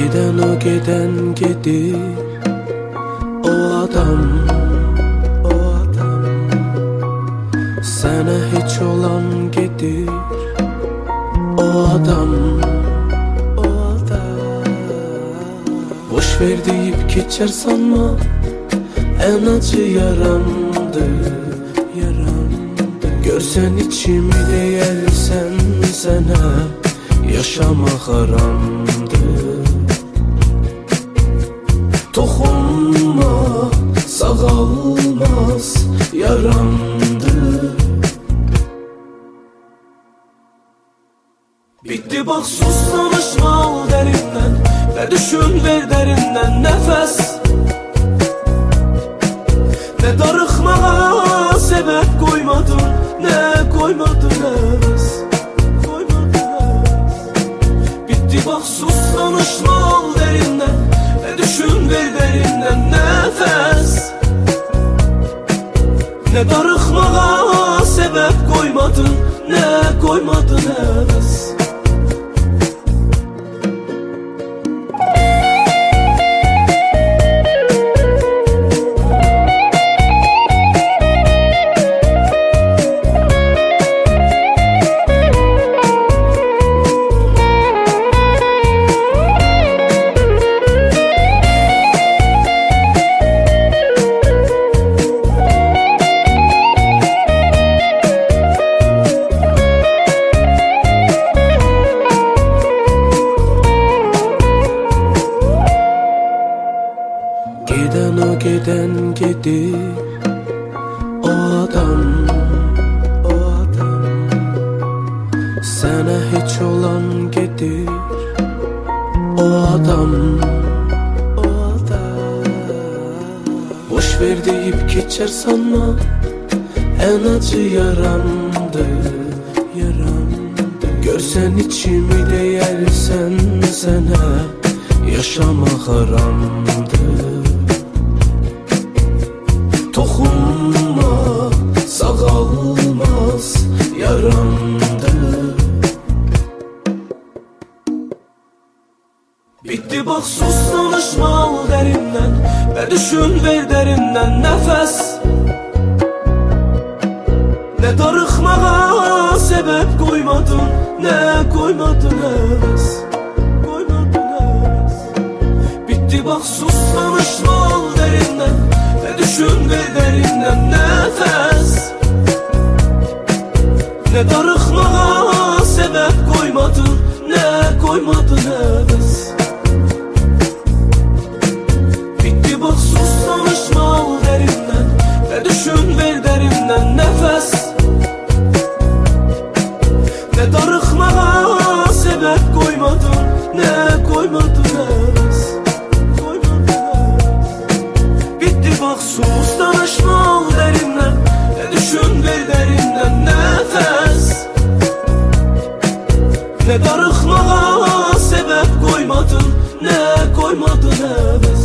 Giden o giden gedir, o adam, o adam. Sana hiç olan gedir, o adam, o adam. Boş ver deyip geçer sanma, en acı yaramdı, yaramdı. Görsen içimi değersen sana, yaşamak haramdı. Dokunma, sağalmaz yaramdı. Bitti bak, sus, danışma, al derinden ve düşün, ver derinden nefes. Ne darıkmağa sebep koymadın, ne koymadın heves, koymadın heves. Bitti bak, sus, danışma, al derinden ve düşün, ver derinden nefes. Ne darıkmağa sebep koymadın, ne koymadın heves. Giden o giden gedir, o adam, o adam. Sana hiç olan gedir, o adam, o adam. Boş ver deyip geçer sanma, en acı yaramdı, yaramdı. Görsen içimi değersen sana, yaşamak haramdı. Dokunma, sağalmaz yaramdı. Bitti bak, sus, danışma, al derinden ve düşün, ver derinden nefes. Ne darıkmağa sebep koymadın, ne koymadın heves, koymadın heves. Bitti bak, sus, danışma, al derinden ve düşün, ver derinden nefes. Ne darıkmağa sebep koymadın, ne koymadın heves. Bitti bak, sus, danışma, al derinden ve düşün, ver derinden nefes. Ne darıkmağa sebep koymadın, ne koymadın heves, koymadın heves. Bitti bak, sus, danışma, al derinden ve düşün, ver derinden nefes. Ne darıkmağa sebep koymadın, ne koymadın heves.